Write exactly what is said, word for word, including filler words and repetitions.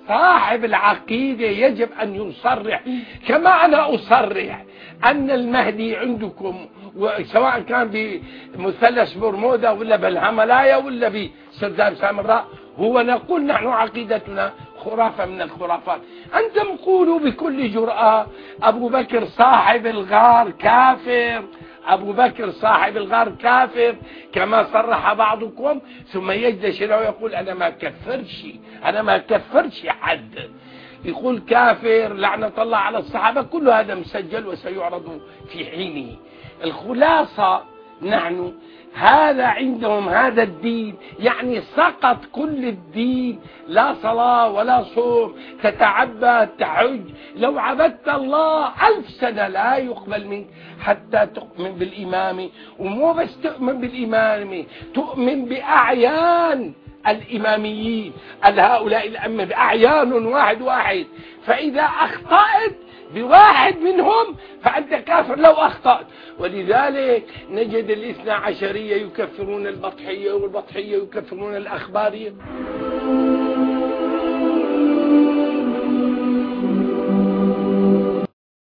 صاحب العقيدة يجب أن يصرح، كما أنا أصرح أن المهدي عندكم سواء كان بمثلث برمودا ولا بالهملايا ولا بسرداب سامراء، هو نقول نحن عقيدتنا خرافة من الخرافات. أنتم قولوا بكل جرأة أبو بكر صاحب الغار كافر، أبو بكر صاحب الغار كافر كما صرح بعضكم، ثم يجلس ويقول أنا ما كفرش، أنا ما كفرش حد، يقول كافر لعنة الله على الصحابة. كل هذا مسجل وسيعرض في حينه. الخلاصة نحن هذا عندهم هذا الدين، يعني سقط كل الدين، لا صلاة ولا صوم، تتعبد تحج، لو عبدت الله ألف سنة لا يقبل منك حتى تؤمن بالإمام، ومو بس تؤمن بالإمام، تؤمن بأعيان الإماميين هؤلاء الأئمة بأعيان واحد واحد، فإذا أخطأت بواحد منهم فأنت كافر لو أخطأت. ولذلك نجد الاثنى عشرية يكفرون البطحية، والبطحية يكفرون الأخبارية.